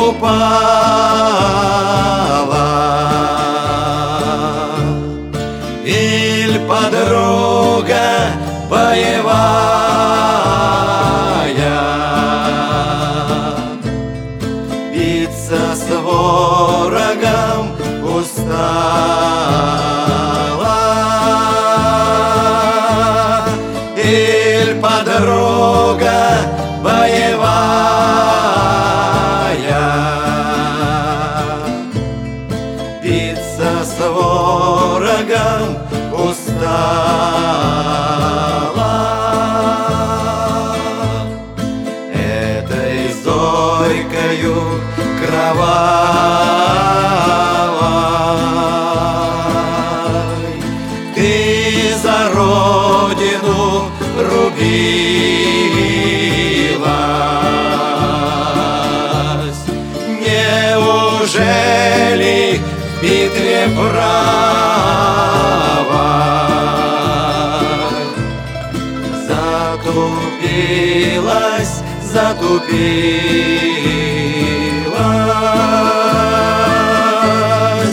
упала, иль подруга боевая, биться с ворогом устала, иль подруга боевая, биться с ворогом устала. Этой зорькою кровавой ты за родину рубилась. Неужели в битве правой затупилась, затупилась?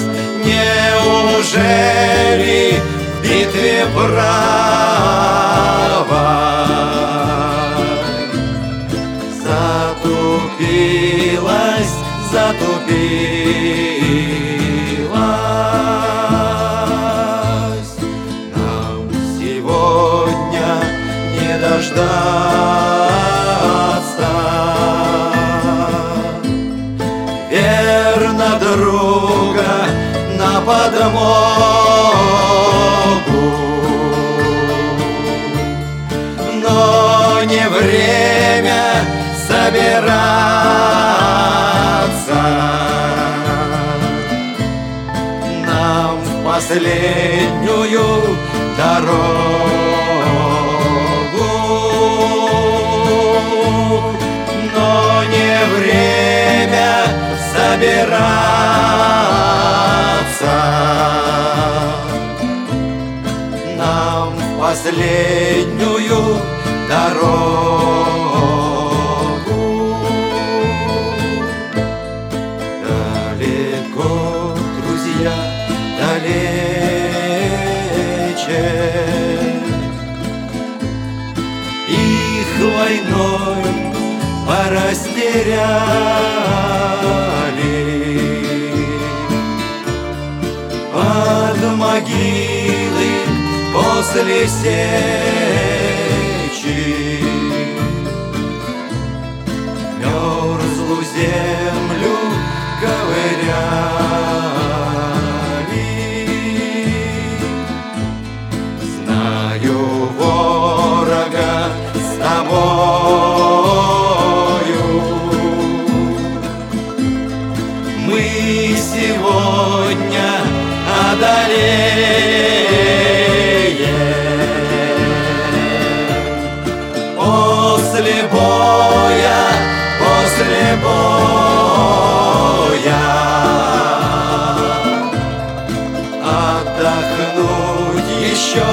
Неужели в битве правой затупилась, затупилась? Нам сегодня не дождаться верно друга на подмогу, но не время собираться. Нам в последнюю дорогу, но не время собираться. Нам в последнюю дорогу. Далеко, друзья, далече, их войной порастеряли. Под могилы после сечи мерзлую землю ковыряли. Знаю ворога с тобою мы сегодня одолеем. После боя, после боя отдохнуть еще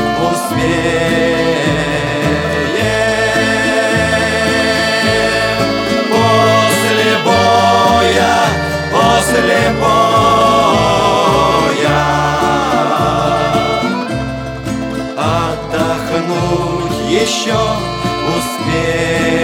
успеем. После боя, после боя отдохнуть еще успеем.